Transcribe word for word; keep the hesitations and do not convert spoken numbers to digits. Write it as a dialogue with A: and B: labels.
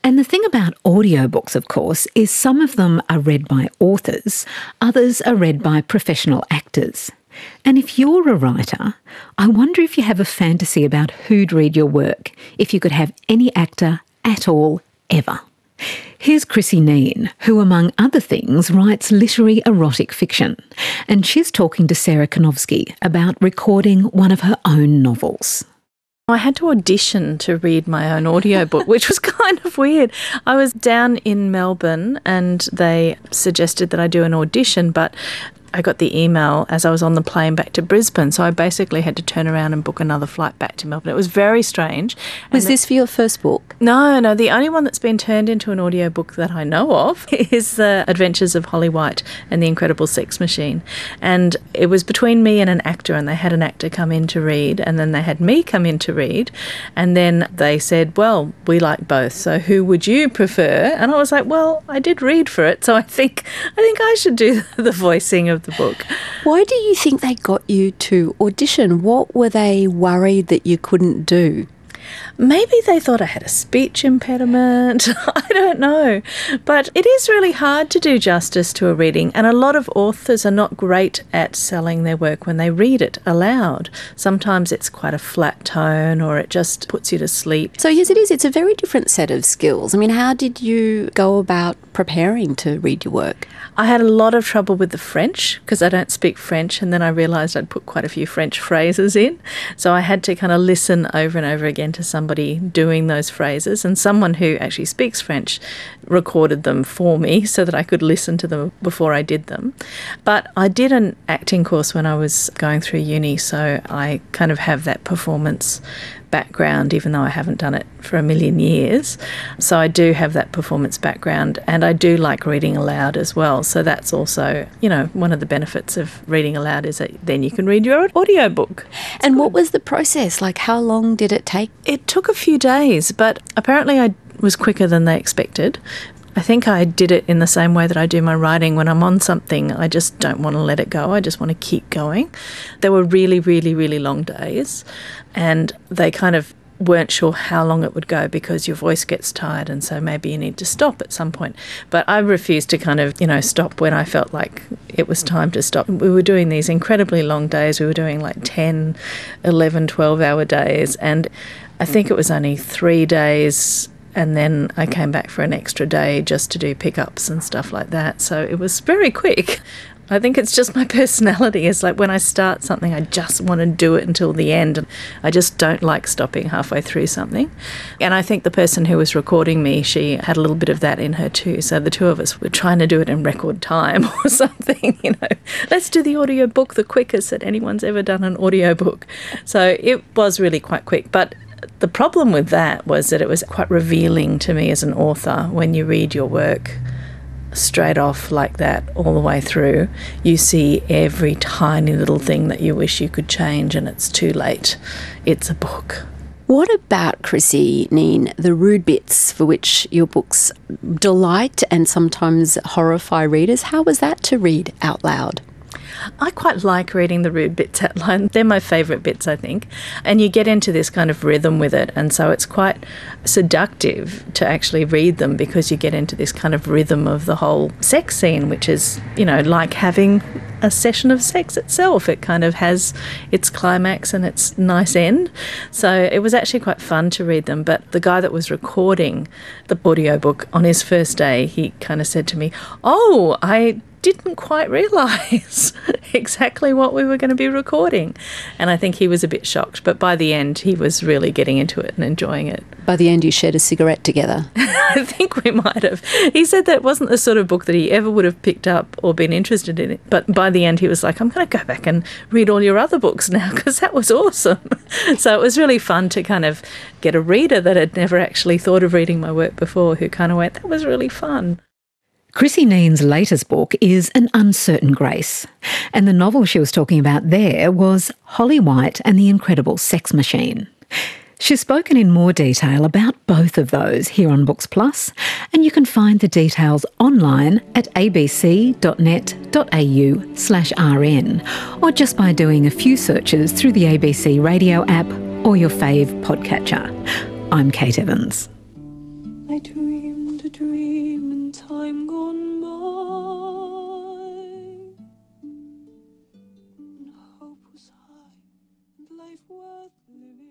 A: And the thing about audiobooks, of course, is some of them are read by authors, others are read by professional actors. And if you're a writer, I wonder if you have a fantasy about who'd read your work, if you could have any actor at all, ever. Here's Chrissy Neen, who, among other things, writes literary erotic fiction. And she's talking to Sarah Konofsky about recording one of her own novels.
B: I had to audition to read my own audiobook, which was kind of weird. I was down in Melbourne and they suggested that I do an audition, but I got the email as I was on the plane back to Brisbane, so I basically had to turn around and book another flight back to Melbourne. It was very strange.
C: Was
B: and
C: this for your first book?
B: No, no. The only one that's been turned into an audiobook that I know of is The Adventures of Holly White and the Incredible Sex Machine. And it was between me and an actor, and they had an actor come in to read, and then they had me come in to read, and then they said, well, we like both, so who would you prefer? And I was like, well, I did read for it, so I think I think I should do the voicing of the book.
C: Why do you think they got you to audition? What were they worried that you couldn't do?
B: Maybe they thought I had a speech impediment. I don't know. But it is really hard to do justice to a reading, and a lot of authors are not great at selling their work when they read it aloud. Sometimes it's quite a flat tone or it just puts you to sleep.
C: So yes, it is. It's a very different set of skills. I mean, how did you go about preparing to read your work?
B: I had a lot of trouble with the French because I don't speak French, and then I realised I'd put quite a few French phrases in. So I had to kind of listen over and over again to somebody doing those phrases, and someone who actually speaks French recorded them for me so that I could listen to them before I did them. But I did an acting course when I was going through uni, so I kind of have that performance background, even though I haven't done it for a million years. So I do have that performance background, and I do like reading aloud as well. So that's also, you know, one of the benefits of reading aloud is that then you can read your audiobook. It's
C: and
B: good.
C: What was the process? Like, how long did it take?
B: It took a few days, but apparently I was quicker than they expected. I think I did it in the same way that I do my writing. When I'm on something, I just don't want to let it go. I just want to keep going. There were really, really, really long days, and they kind of weren't sure how long it would go because your voice gets tired, and so maybe you need to stop at some point. But I refused to kind of, you know, stop when I felt like it was time to stop. We were doing these incredibly long days. We were doing like ten, eleven, twelve-hour days, and I think it was only three days and then I came back for an extra day just to do pickups and stuff like that. So it was very quick. I think it's just my personality. It's like when I start something, I just want to do it until the end. And I just don't like stopping halfway through something. And I think the person who was recording me, she had a little bit of that in her too. So the two of us were trying to do it in record time or something, you know. Let's do the audiobook the quickest that anyone's ever done an audiobook. So it was really quite quick. But the problem with that was that it was quite revealing to me as an author when you read your work straight off like that all the way through. You see every tiny little thing that you wish you could change, and it's too late. It's a book.
C: What about, Chrissy Neen, the rude bits for which your books delight and sometimes horrify readers? How was that to read out loud?
B: I quite like reading the rude bits out loud. They're my favourite bits, I think. And you get into this kind of rhythm with it, and so it's quite seductive to actually read them because you get into this kind of rhythm of the whole sex scene, which is, you know, like having a session of sex itself. It kind of has its climax and its nice end. So it was actually quite fun to read them. But the guy that was recording the audiobook on his first day, he kind of said to me, "Oh, I didn't quite realise exactly what we were going to be recording." And I think he was a bit shocked, but by the end he was really getting into it and enjoying it.
C: By the end you shared a cigarette together.
B: I think we might have. He said that it wasn't the sort of book that he ever would have picked up or been interested in it, but by the end he was like, "I'm going to go back and read all your other books now because that was awesome." So it was really fun to kind of get a reader that had never actually thought of reading my work before who kind of went, "That was really fun."
A: Chrissy Neen's latest book is An Uncertain Grace, and the novel she was talking about there was Holly White and the Incredible Sex Machine. She's spoken in more detail about both of those here on Books Plus, and you can find the details online at abc.net.au slash rn, or just by doing a few searches through the A B C radio app or your fave podcatcher. I'm Kate Evans.
D: I dreamed a dream in time gone by, and hope was high and life worth living.